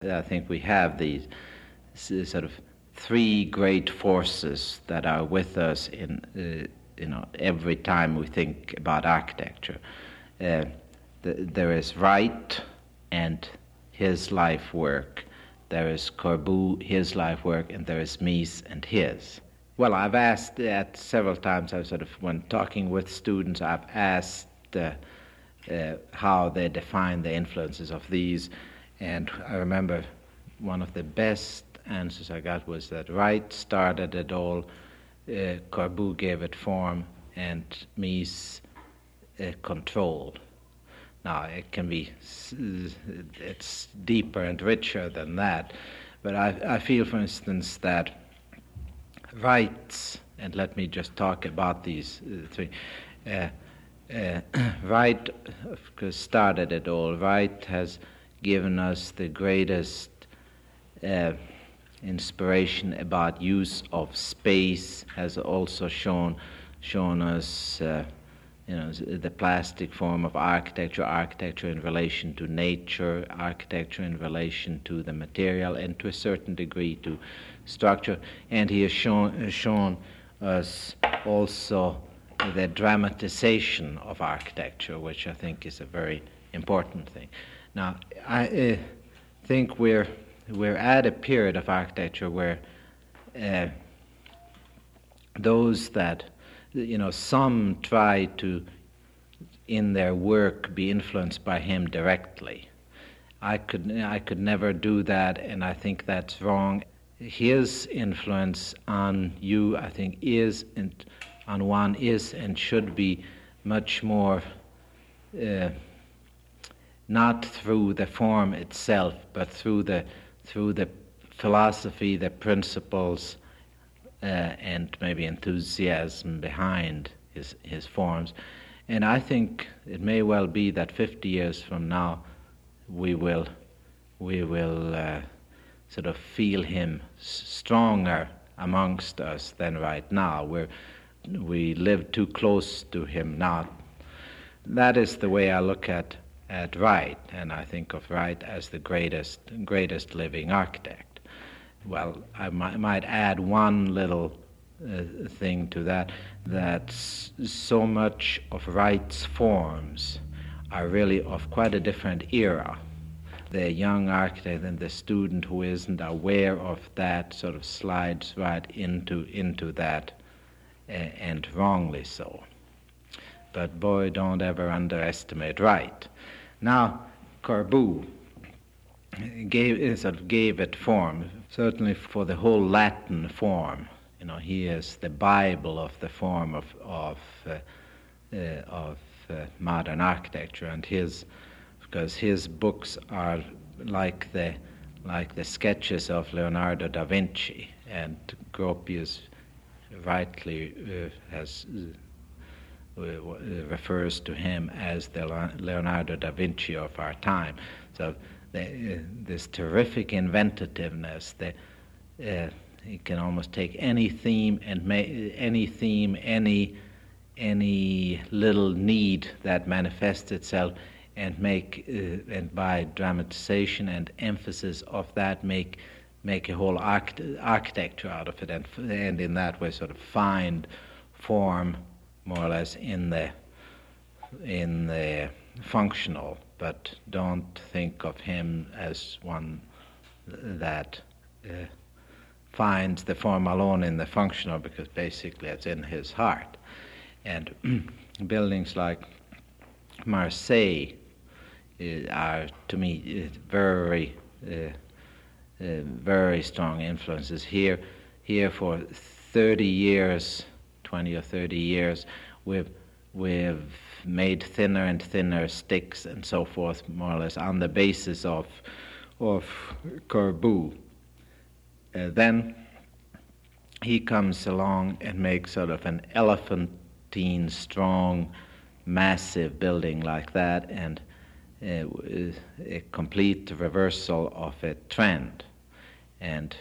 I think we have these sort of three great forces that are with us in every time we think about architecture. There is Wright and his life work. There is Corbu, his life work, and there is Mies and his. Well, I've asked that several times. When talking with students, I've asked how they define the influences of these. And I remember one of the best answers I got was that Wright started it all, Corbu gave it form, and Mies controlled. Now, it can be, it's deeper and richer than that, but I feel, for instance, that Wright's, and let me just talk about these three, Wright, of course, started it all. Wright has given us the greatest inspiration about use of space, has also shown us the plastic form of architecture in relation to nature, architecture in relation to the material, and to a certain degree to structure. And he has shown us also the dramatization of architecture, which I think is a very important thing. Now, I think we're at a period of architecture where those that, some try to, in their work, be influenced by him directly. I could never do that, and I think that's wrong. His influence on you, I think, is and should be much more not through the form itself, but through the philosophy, the principles, and maybe enthusiasm behind his forms. And I think it may well be that 50 years from now we will sort of feel him stronger amongst us than right now. We live too close to him now. That is the way I look at Wright, and I think of Wright as the greatest living architect. Well, I might add one little thing to that so much of Wright's forms are really of quite a different era. The young architect and the student who isn't aware of that sort of slides right into that, and wrongly so. But boy, don't ever underestimate Wright. Now, Corbu gave it form, certainly for the whole Latin form. He is the Bible of the form of modern architecture, and because his books are like the sketches of Leonardo da Vinci, and Gropius rightly refers to him as the Leonardo da Vinci of our time. So this terrific inventiveness, he can almost take any theme and any little need that manifests itself and and by dramatization and emphasis of that make a whole architecture out of it, and in that way sort of find form more or less in the functional, but don't think of him as one that finds the form alone in the functional, because basically it's in his heart. And buildings like Marseille are, to me, very strong influences. Here for 30 years, 20 or 30 years, we've made thinner and thinner sticks and so forth, more or less on the basis of Corbu. Then he comes along and makes sort of an elephantine, strong, massive building like that, and a complete reversal of a trend. And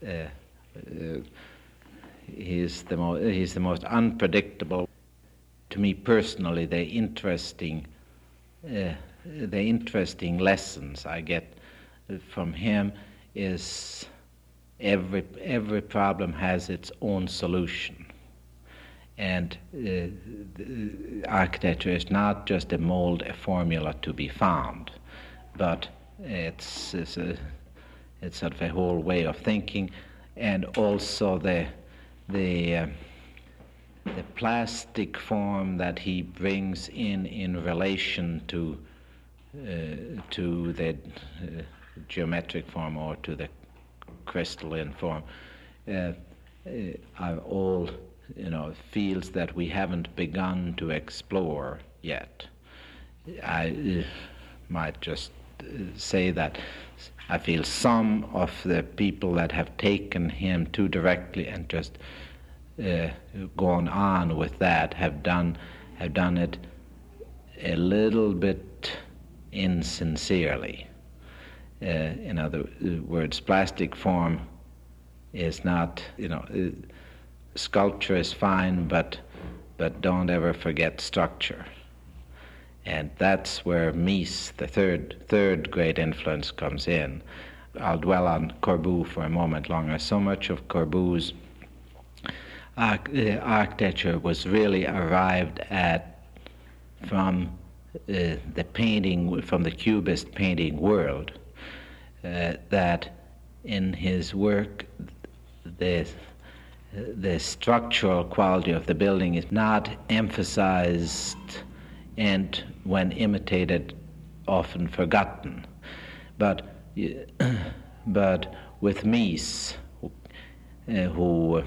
he's the most unpredictable. To me personally, the interesting lessons I get from him is every problem has its own solution. And architecture is not just a mold, a formula to be found, but it's sort of a whole way of thinking, and also the plastic form that he brings in relation to the geometric form or to the crystalline form are all, fields that we haven't begun to explore yet. I might just say that I feel some of the people that have taken him too directly and just gone on with that have done it a little bit insincerely. In other words, plastic form is not, sculpture is fine, but don't ever forget structure. And that's where Mies, the third great influence, comes in. I'll dwell on Corbu for a moment longer. So much of Corbu's architecture was really arrived at from the painting, from the Cubist painting world, that in his work the structural quality of the building is not emphasized and, when imitated, often forgotten. But with Mies, who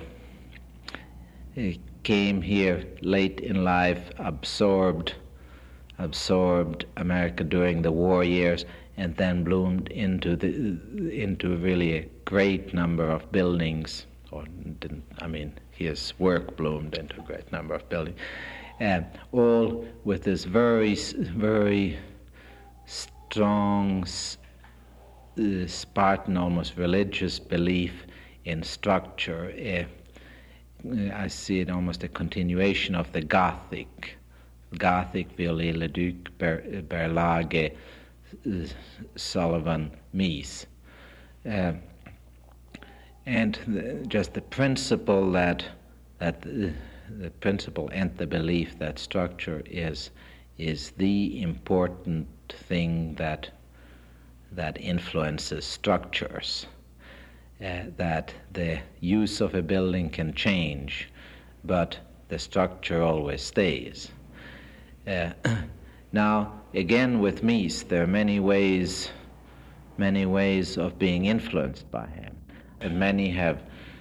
came here late in life, absorbed America during the war years, and then bloomed into really a great number of buildings. His work bloomed into a great number of buildings, all with this very, very strong, Spartan, almost religious belief in structure. I see it almost a continuation of the Gothic, Viollet-le-Duc, Berlage, Sullivan, Mies. And just the principle that the principle and the belief that structure is the important thing that influences structures. That the use of a building can change, but the structure always stays. Now, again, with Mies, there are many ways of being influenced by him, and many have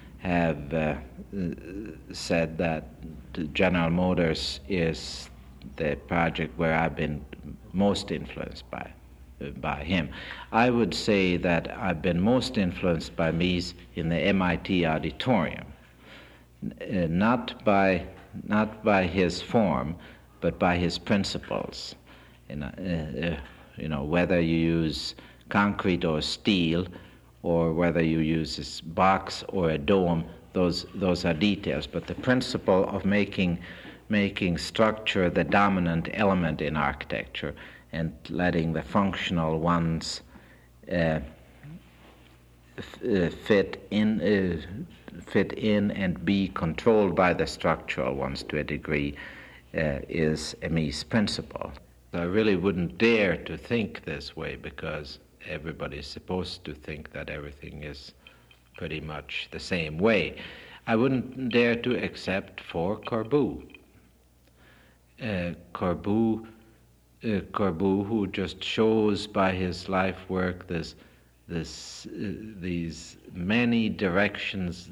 said that General Motors is the project where I've been most influenced by him. I would say that I've been most influenced by Mies in the MIT auditorium, not by his form, but by his principles. Whether you use concrete or steel, or whether you use this box or a dome, those are details. But the principle of making structure the dominant element in architecture and letting the functional ones fit in and be controlled by the structural ones to a degree is a Mies principle. I really wouldn't dare to think this way, because everybody's supposed to think that everything is pretty much the same way. I wouldn't dare to accept for Corbu. Corbu, who just shows by his life work these many directions,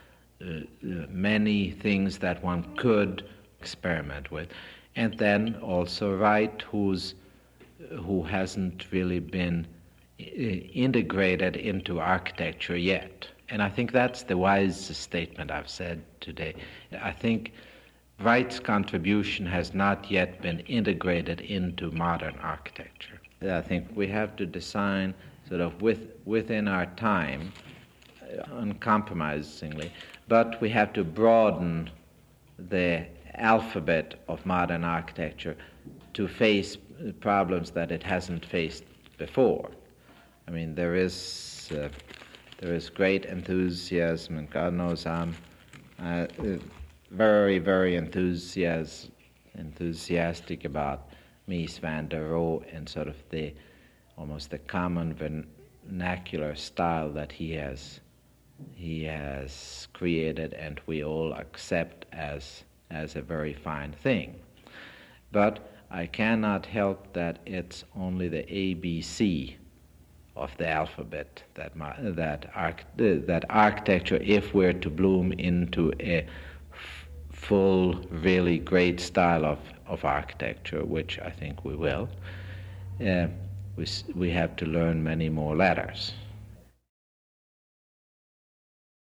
many things that one could experiment with, and then also Wright, who hasn't really been integrated into architecture yet. And I think that's the wisest statement I've said today. I think Wright's contribution has not yet been integrated into modern architecture. I think we have to design sort of within our time, uncompromisingly, but we have to broaden the alphabet of modern architecture to face problems that it hasn't faced before. I mean, there is great enthusiasm, and God knows I'm very, very enthusiastic about Mies van der Rohe and sort of almost the common vernacular style that he has created, and we all accept as a very fine thing. But I cannot help that it's only the ABC of the alphabet that architecture, if we're to bloom into a full, really great style of architecture, which I think we will, we have to learn many more letters.